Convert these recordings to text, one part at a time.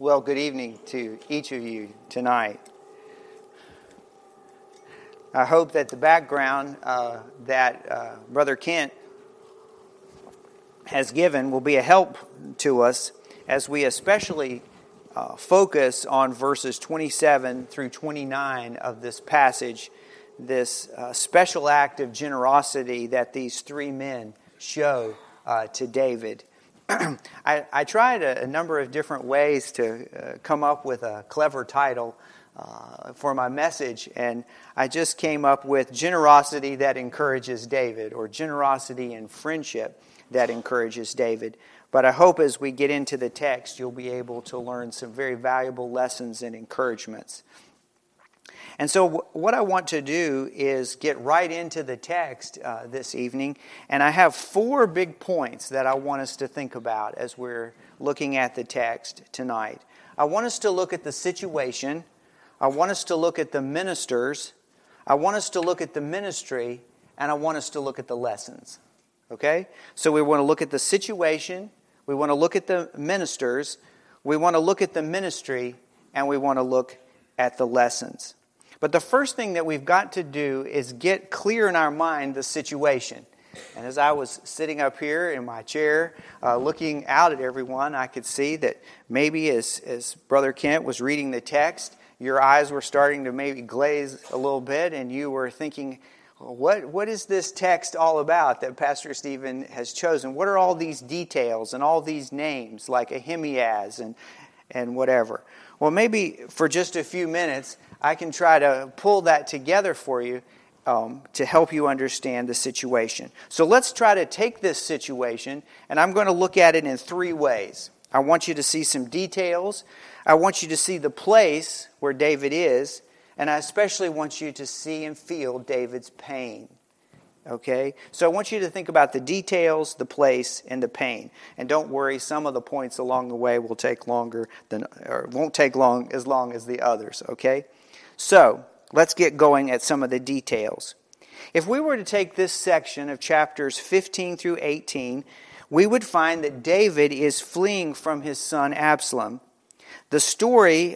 Well, good evening to each of you tonight. I hope that the background that Brother Kent has given will be a help to us as we especially focus on verses 27 through 29 of this passage, this special act of generosity that these three men show to David. I tried a number of different ways to come up with a clever title for my message, and I just came up with Generosity That Encourages David, or Generosity and Friendship That Encourages David. But I hope as we get into the text, you'll be able to learn some very valuable lessons and encouragements. And so what I want to do is get right into the text this evening. And I have 4 big points that I want us to think about as we're looking at the text tonight. I want us to look at the situation. I want us to look at the ministers. I want us to look at the ministry. And I want us to look at the lessons. Okay? So we want to look at the situation. We want to look at the ministers. We want to look at the ministry. And we want to look at the lessons. But the first thing that we've got to do is get clear in our mind the situation. And as I was sitting up here in my chair, looking out at everyone, I could see that maybe as Brother Kent was reading the text, your eyes were starting to maybe glaze a little bit, and you were thinking, what is this text all about that Pastor Stephen has chosen? What are all these details and all these names like Ahimaaz and whatever? Well, maybe for just a few minutes, I can try to pull that together for you to help you understand the situation. So let's try to take this situation, and I'm going to look at it in 3 ways. I want you to see some details. I want you to see the place where David is, and I especially want you to see and feel David's pain. Okay? So I want you to think about the details, the place, and the pain. And don't worry, some of the points along the way will take longer won't take as long as the others, okay? So, let's get going at some of the details. If we were to take this section of chapters 15 through 18, we would find that David is fleeing from his son Absalom. The story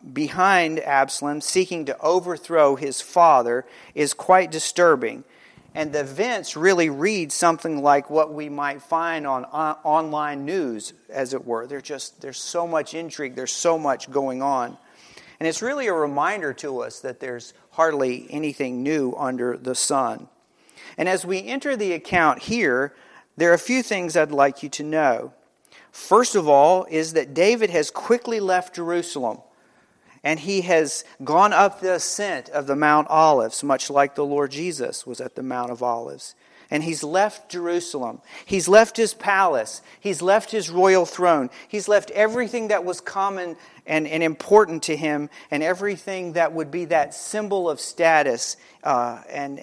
behind Absalom seeking to overthrow his father is quite disturbing. And the events really read something like what we might find on online news, as it were. There's so much intrigue, there's so much going on. And it's really a reminder to us that there's hardly anything new under the sun. And as we enter the account here, there are a few things I'd like you to know. First of all is that David has quickly left Jerusalem. And he has gone up the ascent of the Mount Olives, much like the Lord Jesus was at the Mount of Olives. And he's left Jerusalem. He's left his palace. He's left his royal throne. He's left everything that was common and important to him, and everything that would be that symbol of status and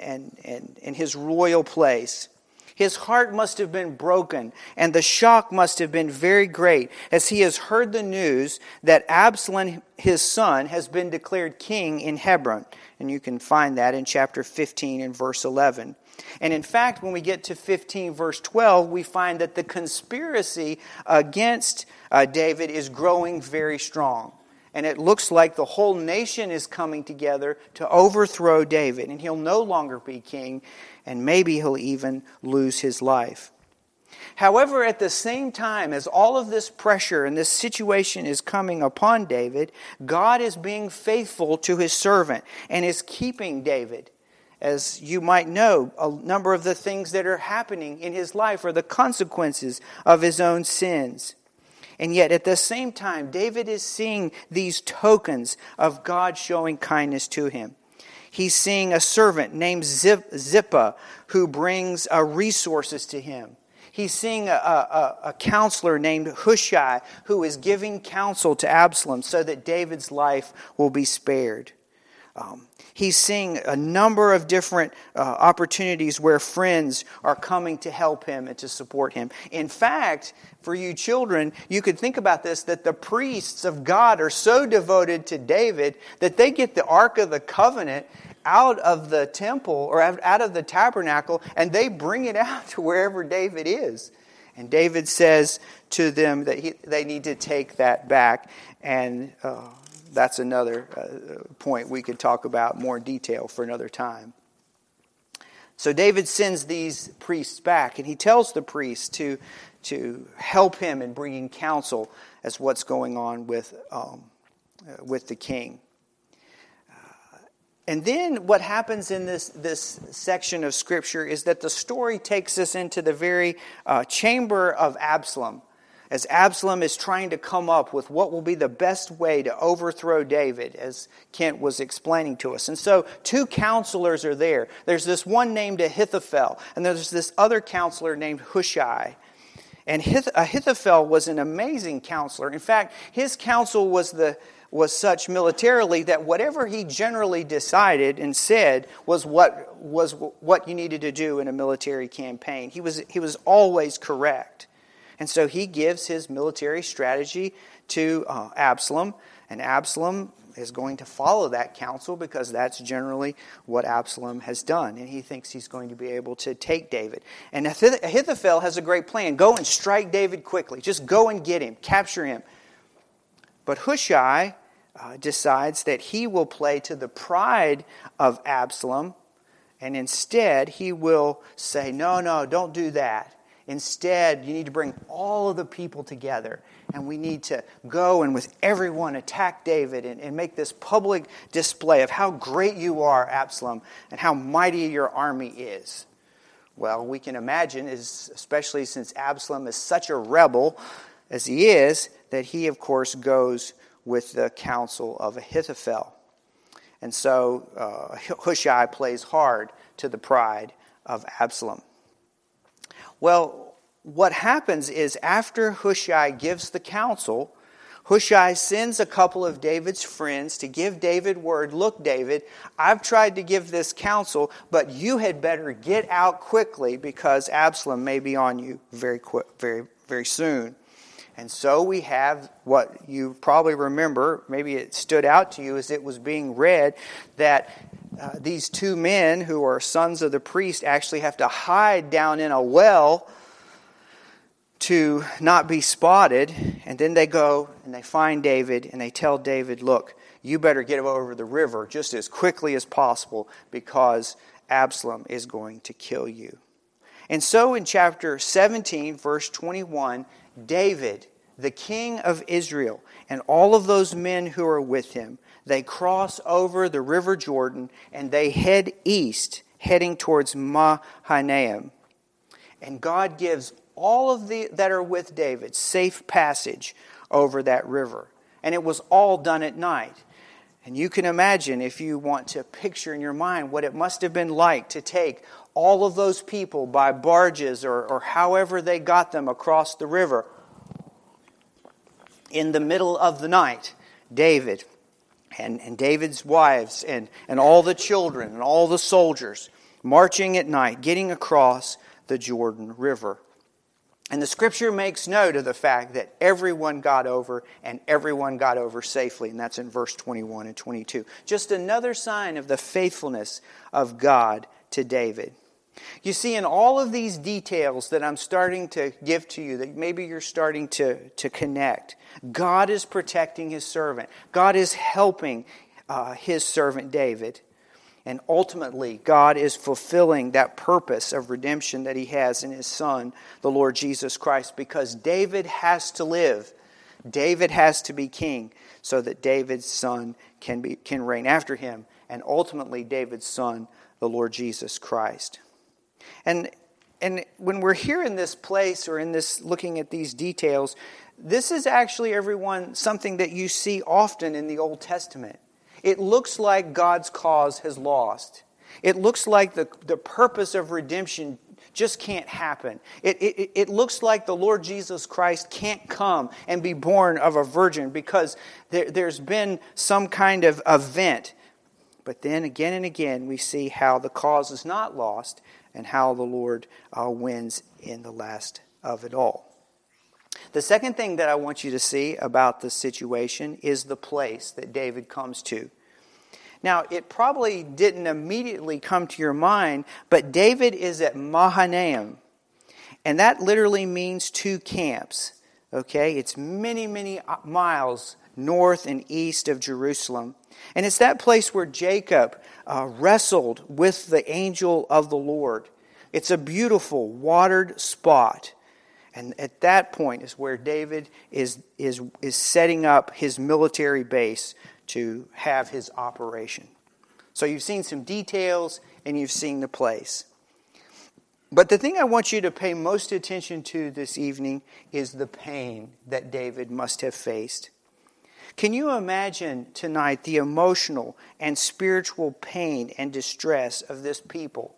his royal place. His heart must have been broken, and the shock must have been very great as he has heard the news that Absalom, his son, has been declared king in Hebron. And you can find that in chapter 15 and verse 11. And in fact, when we get to 15 verse 12, we find that the conspiracy against David is growing very strong. And it looks like the whole nation is coming together to overthrow David. And he'll no longer be king, and maybe he'll even lose his life. However, at the same time as all of this pressure and this situation is coming upon David, God is being faithful to his servant and is keeping David. As you might know, a number of the things that are happening in his life are the consequences of his own sins. And yet, at the same time, David is seeing these tokens of God showing kindness to him. He's seeing a servant named Zippah who brings resources to him. He's seeing a counselor named Hushai who is giving counsel to Absalom so that David's life will be spared. He's seeing a number of different opportunities where friends are coming to help him and to support him. In fact, for you children, you could think about this, that the priests of God are so devoted to David that they get the Ark of the Covenant out of the temple or out of the tabernacle, and they bring it out to wherever David is. And David says to them that they need to take that back. And that's another point we could talk about more in detail for another time. So David sends these priests back, and he tells the priests to help him in bringing counsel as what's going on with the king. And then what happens in this section of Scripture is that the story takes us into the very chamber of Absalom, as Absalom is trying to come up with what will be the best way to overthrow David, as Kent was explaining to us. And so 2 counselors are there. There's this one named Ahithophel, and there's this other counselor named Hushai. And Ahithophel was an amazing counselor. In fact, his counsel was such militarily that whatever he generally decided and said was what you needed to do in a military campaign. He was always correct. And so he gives his military strategy to Absalom, and Absalom is going to follow that counsel because that's generally what Absalom has done. And he thinks he's going to be able to take David. And Ahithophel has a great plan. Go and strike David quickly. Just go and get him. Capture him. But Hushai decides that he will play to the pride of Absalom. And instead he will say, no, don't do that. Instead, you need to bring all of the people together, and we need to go and with everyone attack David and make this public display of how great you are, Absalom, and how mighty your army is. Well, we can imagine, especially since Absalom is such a rebel as he is, that he, of course, goes with the counsel of Ahithophel. And so Hushai plays hard to the pride of Absalom. Well, what happens is after Hushai gives the counsel, Hushai sends a couple of David's friends to give David word, look, David, I've tried to give this counsel, but you had better get out quickly because Absalom may be on you very soon. And so we have what you probably remember, maybe it stood out to you as it was being read, that these 2 men who are sons of the priest actually have to hide down in a well to not be spotted. And then they go and they find David and they tell David, look, you better get over the river just as quickly as possible because Absalom is going to kill you. And so in chapter 17, verse 21, David, the king of Israel, and all of those men who are with him, they cross over the river Jordan and they head east, heading towards Mahanaim. And God gives all of that are with David safe passage over that river. And it was all done at night. And you can imagine, if you want to picture in your mind what it must have been like to take all of those people by barges or however they got them across the river in the middle of the night. David and David's wives and all the children and all the soldiers marching at night, getting across the Jordan River. And the Scripture makes note of the fact that everyone got over and everyone got over safely. And that's in verse 21 and 22. Just another sign of the faithfulness of God to David. You see, in all of these details that I'm starting to give to you, that maybe you're starting to connect, God is protecting His servant. God is helping His servant David. And ultimately, God is fulfilling that purpose of redemption that He has in His Son, the Lord Jesus Christ, because David has to live. David has to be king so that David's son can reign after him, and ultimately David's son, the Lord Jesus Christ. And when we're here in this place or in this looking at these details, this is actually, everyone, something that you see often in the Old Testament. It looks like God's cause has lost. It looks like the purpose of redemption just can't happen. It looks like the Lord Jesus Christ can't come and be born of a virgin because there's been some kind of event. But then again and again we see how the cause is not lost and how the Lord wins in the last of it all. The second thing that I want you to see about the situation is the place that David comes to. Now, it probably didn't immediately come to your mind, but David is at Mahanaim. And that literally means two camps. Okay, it's many, many miles north and east of Jerusalem. And it's that place where Jacob wrestled with the angel of the Lord. It's a beautiful, watered spot. And at that point is where David is setting up his military base to have his operation. So you've seen some details and you've seen the place. But the thing I want you to pay most attention to this evening is the pain that David must have faced. Can you imagine tonight the emotional and spiritual pain and distress of this people?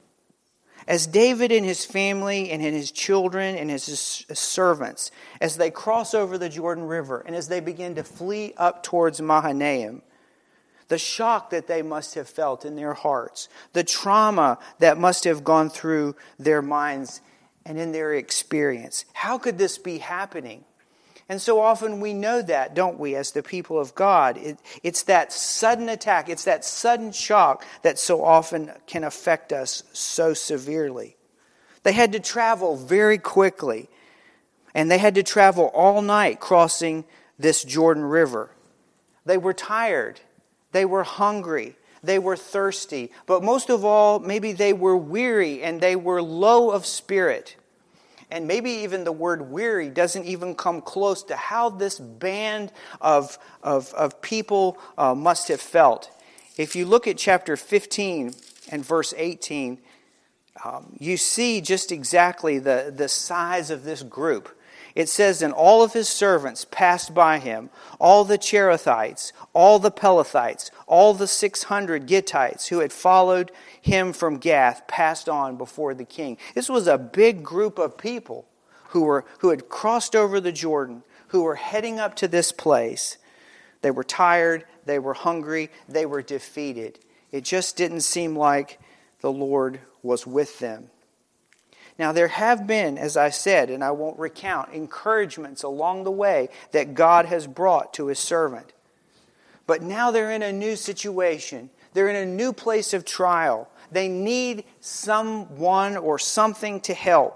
As David and his family and his children and his servants, as they cross over the Jordan River and as they begin to flee up towards Mahanaim, the shock that they must have felt in their hearts, the trauma that must have gone through their minds and in their experience. How could this be happening? And so often we know that, don't we, as the people of God? It's that sudden attack, it's that sudden shock that so often can affect us so severely. They had to travel very quickly, and they had to travel all night crossing this Jordan River. They were tired, they were hungry, they were thirsty, but most of all, maybe they were weary and they were low of spirit. And maybe even the word weary doesn't even come close to how this band of people must have felt. If you look at chapter 15 and verse 18, you see just exactly the size of this group. It says, and all of his servants passed by him, all the Cherethites, all the Pelethites, all the 600 Gittites who had followed him from Gath passed on before the king. This was a big group of people who had crossed over the Jordan, who were heading up to this place. They were tired, they were hungry, they were defeated. It just didn't seem like the Lord was with them. Now, there have been, as I said, and I won't recount, encouragements along the way that God has brought to his servant. But now they're in a new situation. They're in a new place of trial. They need someone or something to help.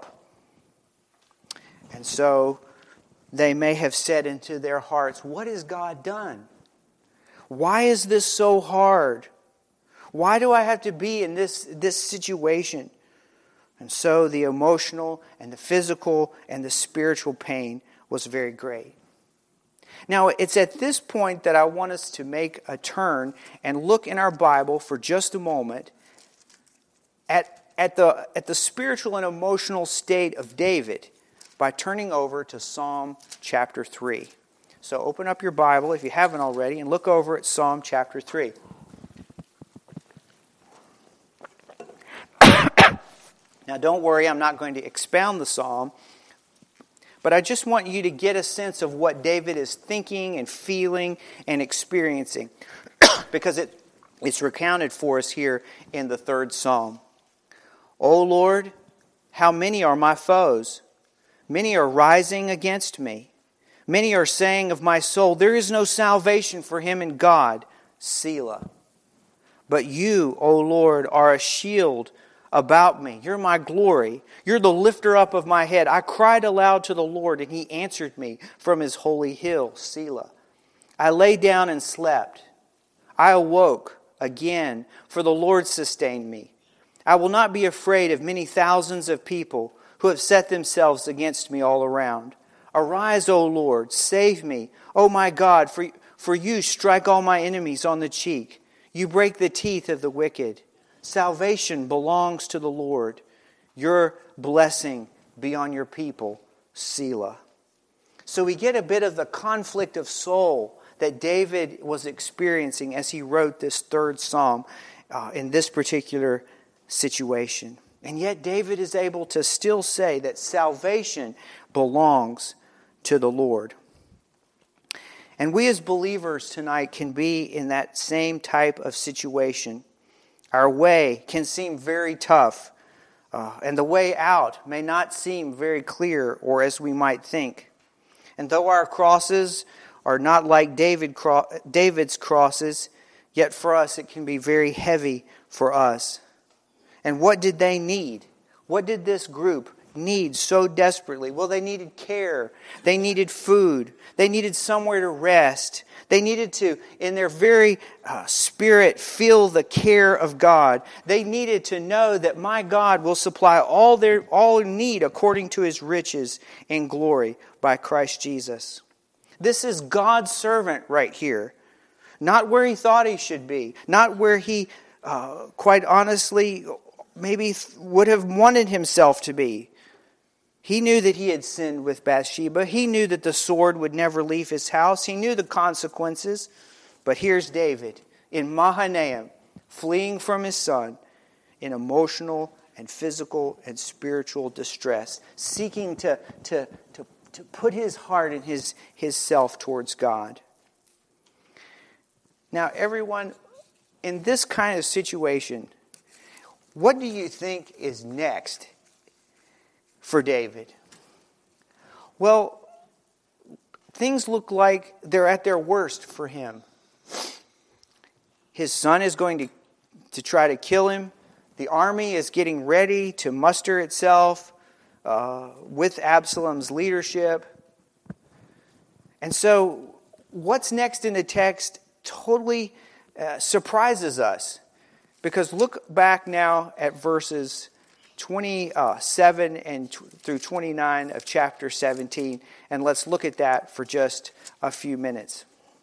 And so they may have said into their hearts, what has God done? Why is this so hard? Why do I have to be in this situation? And so the emotional and the physical and the spiritual pain was very great. Now, it's at this point that I want us to make a turn and look in our Bible for just a moment at the spiritual and emotional state of David by turning over to Psalm chapter 3. So open up your Bible if you haven't already and look over at Psalm chapter 3. Now, don't worry, I'm not going to expound the psalm, but I just want you to get a sense of what David is thinking and feeling and experiencing, because it's recounted for us here in the third psalm. O Lord, how many are my foes? Many are rising against me. Many are saying of my soul, there is no salvation for him in God, Selah. But you, O Lord, are a shield about me. You're my glory. You're the lifter up of my head. I cried aloud to the Lord, and he answered me from his holy hill, Selah. I lay down and slept. I awoke again, for the Lord sustained me. I will not be afraid of many thousands of people who have set themselves against me all around. Arise, O Lord, save me. O my God, for you strike all my enemies on the cheek. You break the teeth of the wicked. Salvation belongs to the Lord. Your blessing be on your people, Selah. So we get a bit of the conflict of soul that David was experiencing as he wrote this third psalm in this particular situation. And yet David is able to still say that salvation belongs to the Lord. And we as believers tonight can be in that same type of situation. Our way can seem very tough, and the way out may not seem very clear or as we might think. And though our crosses are not like David's crosses, yet for us it can be very heavy for us. And what did they need? What did this group need so desperately? Well, they needed care. They needed food. They needed somewhere to rest. They needed to, in their very spirit, feel the care of God. They needed to know that my God will supply all their need according to His riches in glory by Christ Jesus. This is God's servant right here. Not where he thought he should be. Not where he, quite honestly, maybe would have wanted himself to be. He knew that he had sinned with Bathsheba. He knew that the sword would never leave his house. He knew the consequences. But here's David in Mahanaim, fleeing from his son in emotional and physical and spiritual distress, seeking to put his heart and his self towards God. Now, everyone, in this kind of situation, what do you think is next for David? Well, things look like they're at their worst for him. His son is going to try to kill him. The army is getting ready to muster itself with Absalom's leadership. And so, what's next in the text totally surprises us. Because look back now at verses 27 and through 29 of chapter 17, and let's look at that for just a few minutes.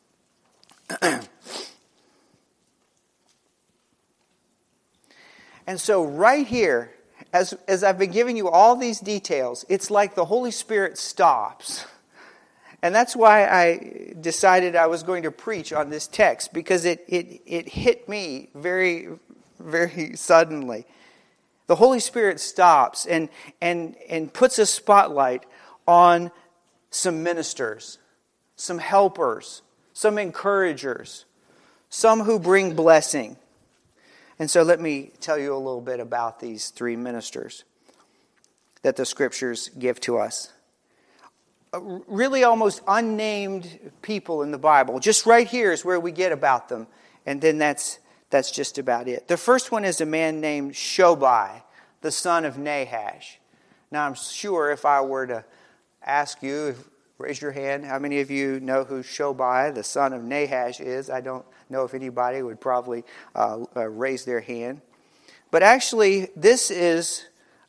And so right here, as I've been giving you all these details, it's like the Holy Spirit stops. And that's why I decided I was going to preach on this text, because it hit me very, very suddenly. The Holy Spirit stops and puts a spotlight on some ministers, some helpers, some encouragers, some who bring blessing. And so let me tell you a little bit about these three ministers that the Scriptures give to us. Really almost unnamed people in the Bible. Just right here is where we get about them. And then that's just about it. The first one is a man named Shobai, the son of Nahash. Now I'm sure if I were to ask you, raise your hand, how many of you know who Shobai, the son of Nahash, is? I don't know if anybody would probably raise their hand. But actually, this is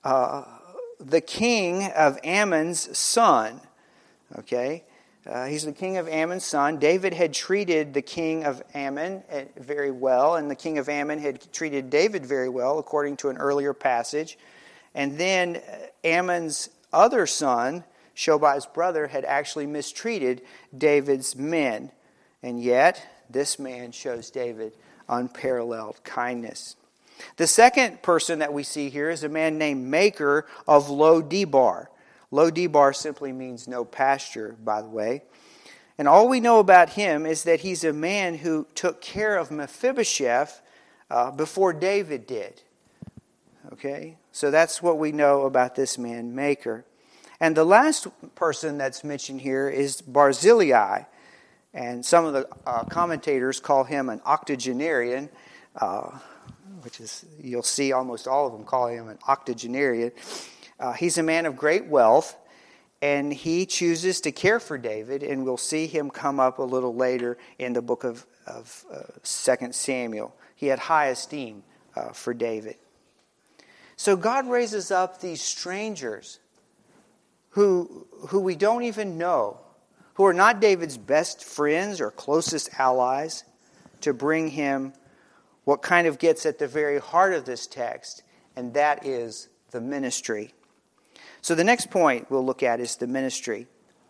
the king of Ammon's son. Okay? He's the king of Ammon's son. David had treated the king of Ammon very well, and the king of Ammon had treated David very well, according to an earlier passage. And then Ammon's other son, Shobai's brother, had actually mistreated David's men. And yet, this man shows David unparalleled kindness. The second person that we see here is a man named Makir of Lo-Debar. Lo-Debar simply means no pasture, by the way. And all we know about him is that he's a man who took care of Mephibosheth before David did. Okay? So that's what we know about this man, Makir. And the last person that's mentioned here is Barzillai. And some of the commentators call him an octogenarian, which is, you'll see almost all of them call him an octogenarian. He's a man of great wealth, and he chooses to care for David, and we'll see him come up a little later in the book of 2 Samuel. He had high esteem for David. So God raises up these strangers who we don't even know, who are not David's best friends or closest allies, to bring him what kind of gets at the very heart of this text, and that is the ministry. So the next point we'll look at is the ministry.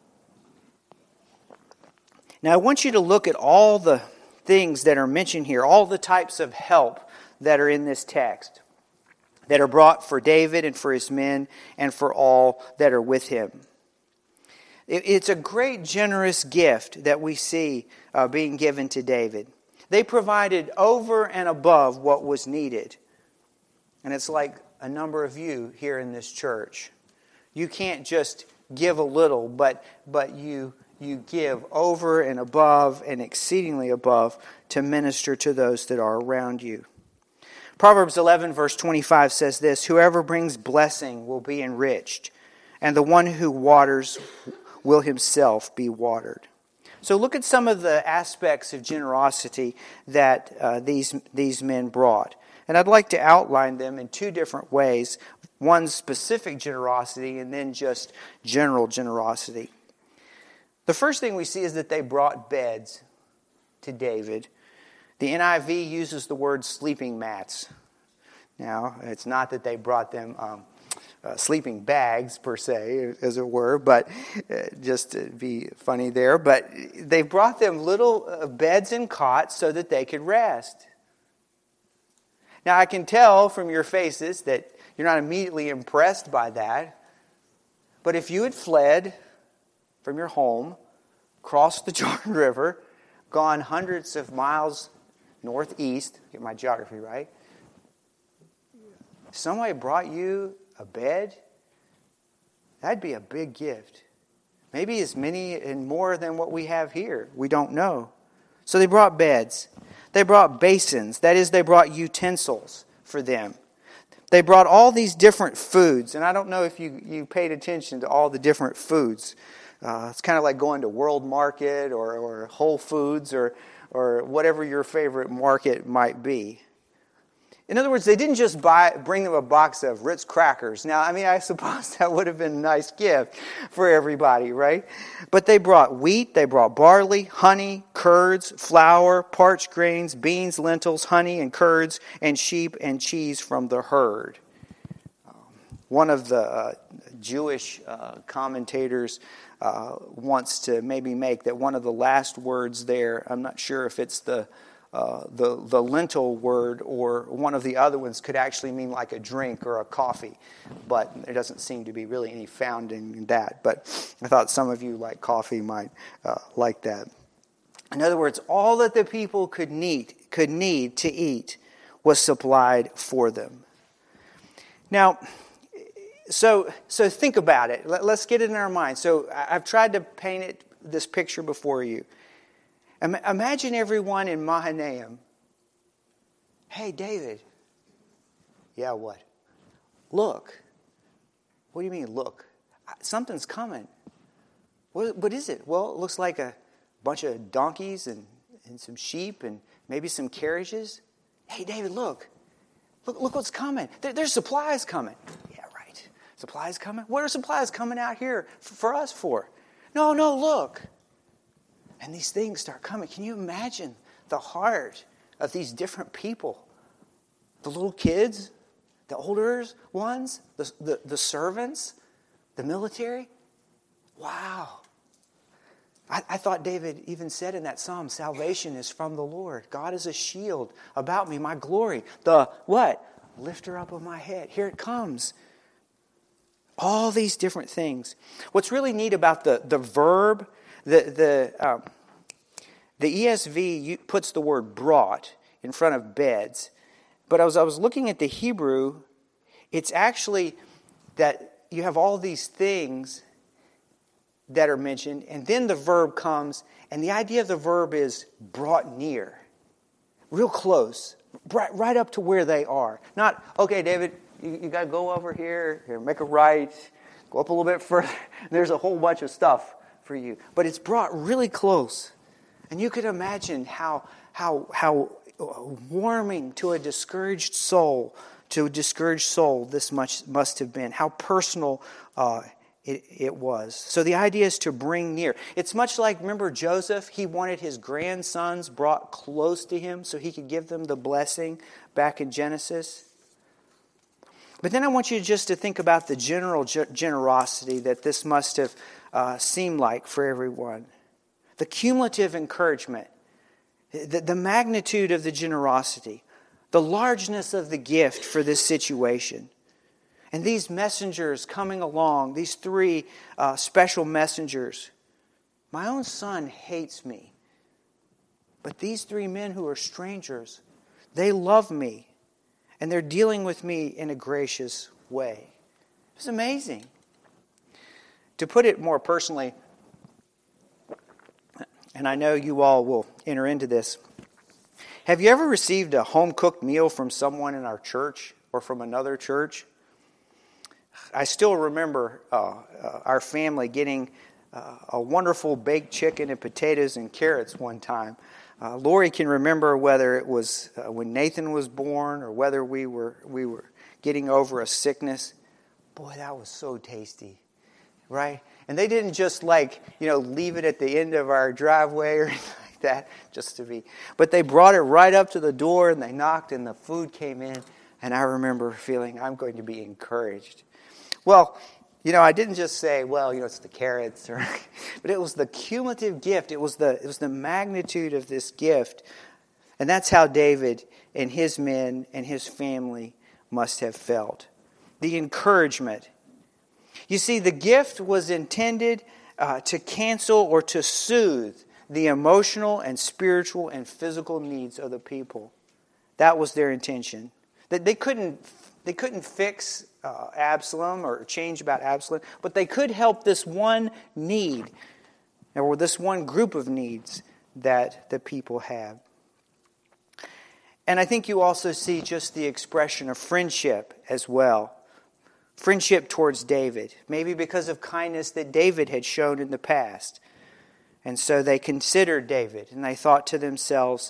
Now I want you to look at all the things that are mentioned here, all the types of help that are in this text, that are brought for David and for his men and for all that are with him. It's a great, generous gift that we see being given to David. They provided over and above what was needed. And it's like a number of you here in this church. You can't just give a little, but you give over and above and exceedingly above to minister to those that are around you. Proverbs 11 verse 25 says this, "Whoever brings blessing will be enriched, and the one who waters will himself be watered." So look at some of the aspects of generosity that these men brought. And I'd like to outline them in two different ways. One, specific generosity, and then just general generosity. The first thing we see is that they brought beds to David. The NIV uses the word sleeping mats. Now, it's not that they brought them sleeping bags, per se, as it were, but just to be funny there. But they brought them little beds and cots so that they could rest. Now, I can tell from your faces that you're not immediately impressed by that. But if you had fled from your home, crossed the Jordan River, gone hundreds of miles northeast, get my geography right, somebody brought you a bed, that'd be a big gift. Maybe as many and more than what we have here. We don't know. So they brought beds. They brought basins. That is, they brought utensils for them. They brought all these different foods. And I don't know if you paid attention to all the different foods. It's kind of like going to World Market or Whole Foods or whatever your favorite market might be. In other words, they didn't just bring them a box of Ritz crackers. Now, I suppose that would have been a nice gift for everybody, right? But they brought wheat, they brought barley, honey, curds, flour, parched grains, beans, lentils, honey, and curds, and sheep and cheese from the herd. One of the Jewish commentators wants to maybe make that one of the last words there, I'm not sure if it's the lentil word or one of the other ones, could actually mean like a drink or a coffee, but there doesn't seem to be really any found in that. But I thought some of you like coffee might like that. In other words, all that the people could need to eat was supplied for them. Now, so think about it. Let's get it in our mind. So I've tried to paint this picture before you. Imagine everyone in Mahanaim. Hey, David. Yeah, what? Look. What do you mean, look? Something's coming. What is it? Well, it looks like a bunch of donkeys and some sheep and maybe some carriages. Hey, David, look. Look what's coming. There's supplies coming. Yeah, right. Supplies coming? What are supplies coming out here for us for? No, look. And these things start coming. Can you imagine the heart of these different people? The little kids, the older ones, the servants, the military. Wow. I thought David even said in that psalm, salvation is from the Lord. God is a shield about me, my glory. The what? Lifter up of my head. Here it comes. All these different things. What's really neat about the verb, the ESV puts the word brought in front of beds. But as I was looking at the Hebrew, it's actually that you have all these things that are mentioned, and then the verb comes, and the idea of the verb is brought near. Real close. Right up to where they are. Not, okay, David, you got to go over here, make a right, go up a little bit further. There's a whole bunch of stuff for you. But it's brought really close. And you could imagine how warming to a discouraged soul this must have been. How personal it was. So the idea is to bring near. It's much like, remember Joseph? He wanted his grandsons brought close to him so he could give them the blessing back in Genesis. But then I want you just to think about the general generosity that this must have seemed like for everyone. The cumulative encouragement, the magnitude of the generosity, the largeness of the gift for this situation. And these messengers coming along, these three special messengers. My own son hates me. But these three men who are strangers, they love me. And they're dealing with me in a gracious way. It's amazing. To put it more personally, and I know you all will enter into this, Have you ever received a home-cooked meal from someone in our church or from another church? I still remember our family getting a wonderful baked chicken and potatoes and carrots one time. Lori can remember whether it was when Nathan was born or whether we were getting over a sickness. Boy, that was so tasty, right? And they didn't just leave it at the end of our driveway or anything like that, but they brought it right up to the door and they knocked and the food came in. And I remember feeling I'm going to be encouraged. Well, I didn't just say, it's the carrots, but it was the cumulative gift. It was the magnitude of this gift. And that's how David and his men and his family must have felt. The encouragement. You see, the gift was intended to cancel or to soothe the emotional and spiritual and physical needs of the people. That was their intention. That they couldn't fix Absalom or change about Absalom, but they could help this one need, or this one group of needs that the people have. And I think you also see just the expression of friendship as well. Friendship towards David, maybe because of kindness that David had shown in the past. And so they considered David, and they thought to themselves,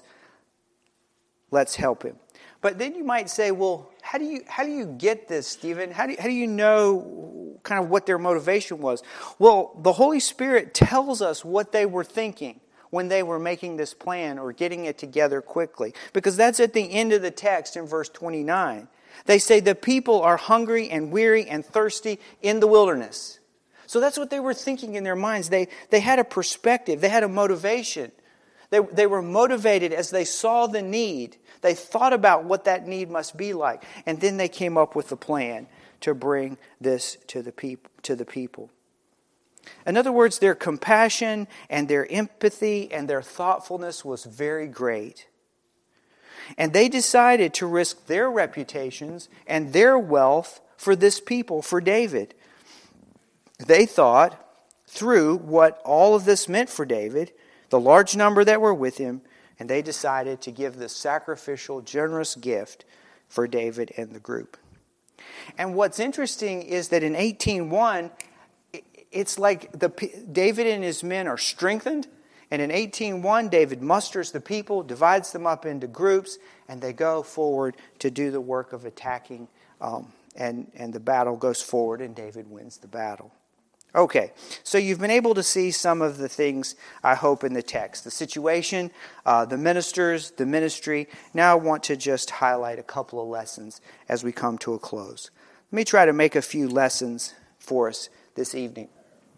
let's help him. But then you might say, well, how do you get this, Stephen? How do you know kind of what their motivation was? Well, the Holy Spirit tells us what they were thinking when they were making this plan or getting it together quickly. Because that's at the end of the text in verse 29. They say the people are hungry and weary and thirsty in the wilderness. So that's what they were thinking in their minds. They had a perspective. They had a motivation. They were motivated as they saw the need. They thought about what that need must be like. And then they came up with a plan to bring this to the people. In other words, their compassion and their empathy and their thoughtfulness was very great. And they decided to risk their reputations and their wealth for this people, for David. They thought through what all of this meant for David, the large number that were with him, and they decided to give this sacrificial, generous gift for David and the group. And what's interesting is that in 18:1, it's like David and his men are strengthened. And in 18:1, David musters the people, divides them up into groups, and they go forward to do the work of attacking. And the battle goes forward, and David wins the battle. Okay, so you've been able to see some of the things, I hope, in the text. The situation, the ministers, the ministry. Now I want to just highlight a couple of lessons as we come to a close. Let me try to make a few lessons for us this evening.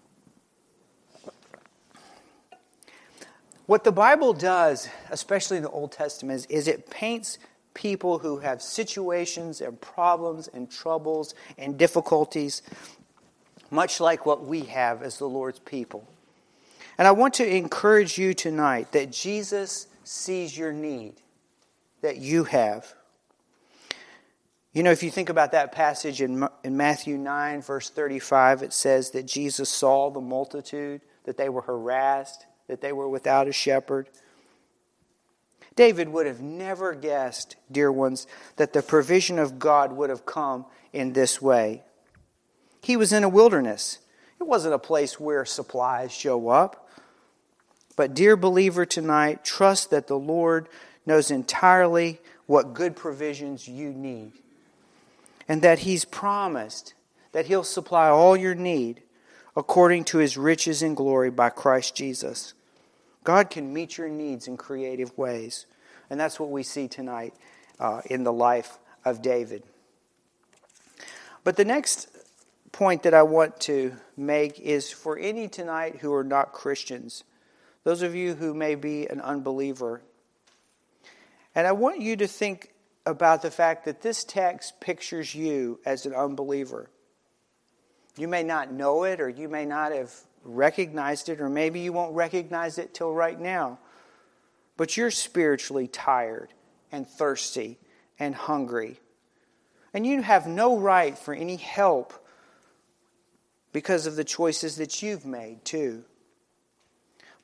What the Bible does, especially in the Old Testament, is it paints people who have situations and problems and troubles and difficulties much like what we have as the Lord's people. And I want to encourage you tonight that Jesus sees your need that you have. You know, if you think about that passage in Matthew 9, verse 35, it says that Jesus saw the multitude, that they were harassed, that they were without a shepherd. David would have never guessed, dear ones, that the provision of God would have come in this way. He was in a wilderness. It wasn't a place where supplies show up. But dear believer tonight, trust that the Lord knows entirely what good provisions you need. And that He's promised that He'll supply all your need according to His riches and glory by Christ Jesus. God can meet your needs in creative ways. And that's what we see tonight in the life of David. But the next point that I want to make is for any tonight who are not Christians, those of you who may be an unbeliever. And I want you to think about the fact that this text pictures you as an unbeliever. You may not know it, or you may not have recognized it, or maybe you won't recognize it till right now. But you're spiritually tired and thirsty and hungry. And you have no right for any help because of the choices that you've made too.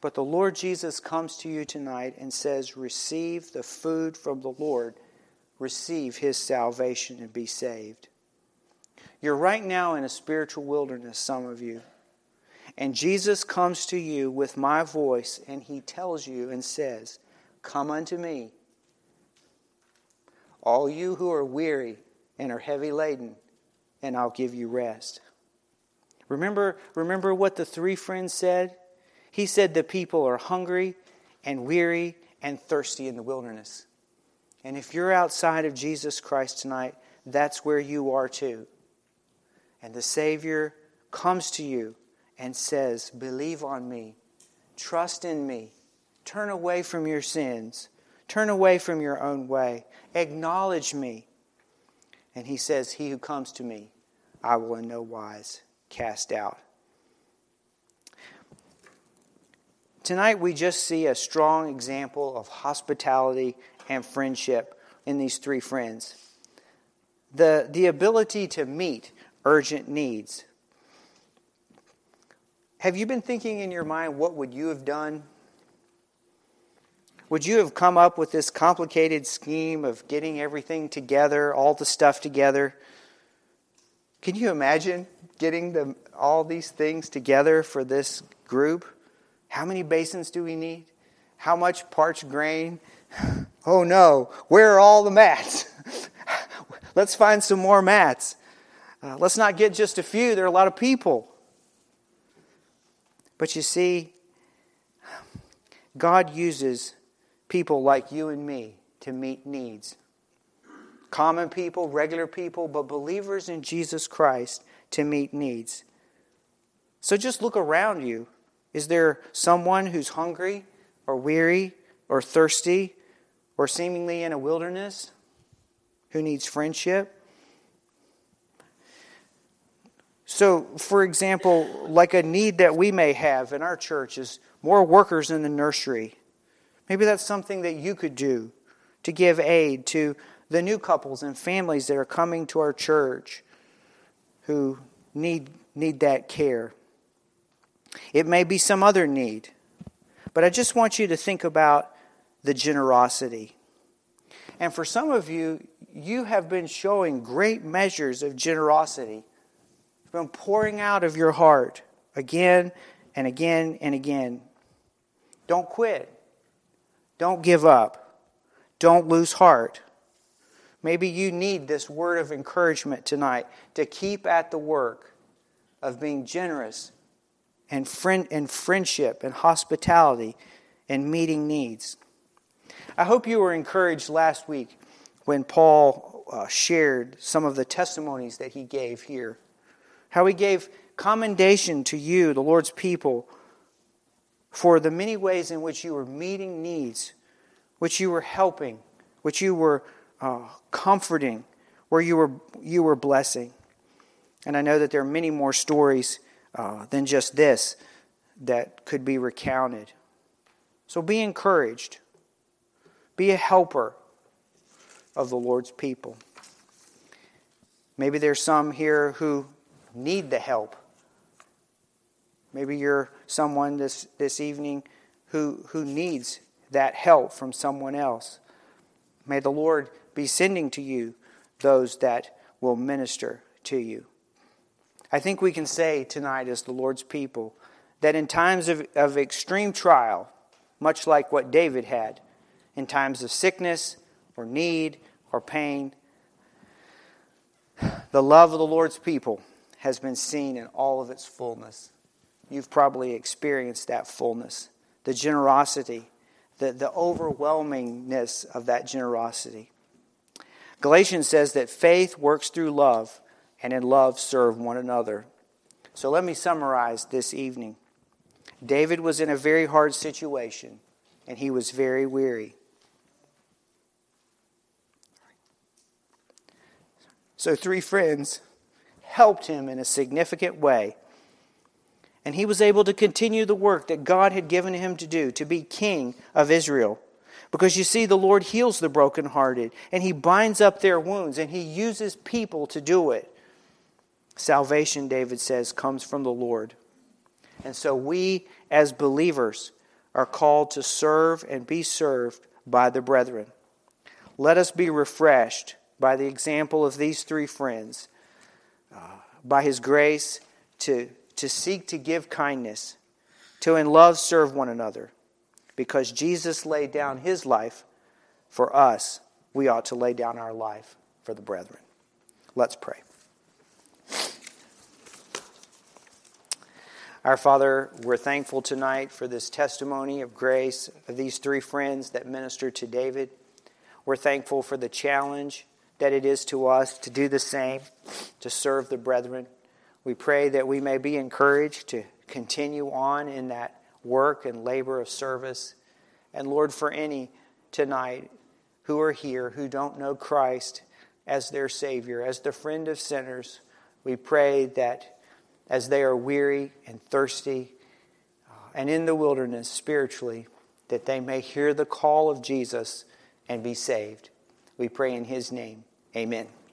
But the Lord Jesus comes to you tonight and says, receive the food from the Lord. Receive His salvation and be saved. You're right now in a spiritual wilderness, some of you. And Jesus comes to you with my voice and He tells you and says, come unto me, all you who are weary and are heavy laden, and I'll give you rest. Remember what the three friends said? He said the people are hungry and weary and thirsty in the wilderness. And if you're outside of Jesus Christ tonight, that's where you are too. And the Savior comes to you and says, believe on me, trust in me, turn away from your sins, turn away from your own way, acknowledge me. And He says, he who comes to me, I will in no wise cast out. Tonight we just see a strong example of hospitality and friendship in these three friends. The ability to meet urgent needs. Have you been thinking in your mind, what would you have done? Would you have come up with this complicated scheme of getting everything together, all the stuff together? Can you imagine getting all these things together for this group? How many basins do we need? How much parched grain? Oh no, where are all the mats? Let's find some more mats. Let's not get just a few. There are a lot of people. But you see, God uses people like you and me to meet needs. Common people, regular people, but believers in Jesus Christ to meet needs. So just look around you. Is there someone who's hungry or weary or thirsty or seemingly in a wilderness who needs friendship? So, for example, like a need that we may have in our church is more workers in the nursery. Maybe that's something that you could do to give aid to the new couples and families that are coming to our church who need that care. It may be some other need. But I just want you to think about the generosity. And for some of you, you have been showing great measures of generosity. You've been pouring out of your heart again and again and again. Don't quit. Don't give up. Don't lose heart. Maybe you need this word of encouragement tonight to keep at the work of being generous and friendship and hospitality and meeting needs. I hope you were encouraged last week when Paul shared some of the testimonies that he gave here. How he gave commendation to you, the Lord's people, for the many ways in which you were meeting needs, which you were helping, which you were comforting, where you were blessing. And I know that there are many more stories than just this that could be recounted. So be encouraged. Be a helper of the Lord's people. Maybe there's some here who need the help. Maybe you're someone this evening who needs that help from someone else. May the Lord be sending to you those that will minister to you. I think we can say tonight as the Lord's people that in times of extreme trial, much like what David had, in times of sickness or need or pain, the love of the Lord's people has been seen in all of its fullness. You've probably experienced that fullness, the generosity, the overwhelmingness of that generosity. Galatians says that faith works through love, and in love serve one another. So let me summarize this evening. David was in a very hard situation, and he was very weary. So three friends helped him in a significant way, and he was able to continue the work that God had given him to do, to be king of Israel. Because you see, the Lord heals the brokenhearted, and He binds up their wounds, and He uses people to do it. Salvation, David says, comes from the Lord. And so we, as believers, are called to serve and be served by the brethren. Let us be refreshed by the example of these three friends, by His grace to seek to give kindness, to in love serve one another. Because Jesus laid down His life for us, we ought to lay down our life for the brethren. Let's pray. Our Father, we're thankful tonight for this testimony of grace of these three friends that ministered to David. We're thankful for the challenge that it is to us to do the same, to serve the brethren. We pray that we may be encouraged to continue on in that work and labor of service. And Lord, for any tonight who are here who don't know Christ as their Savior, as the friend of sinners, we pray that as they are weary and thirsty and in the wilderness spiritually, that they may hear the call of Jesus and be saved. We pray in His name. Amen.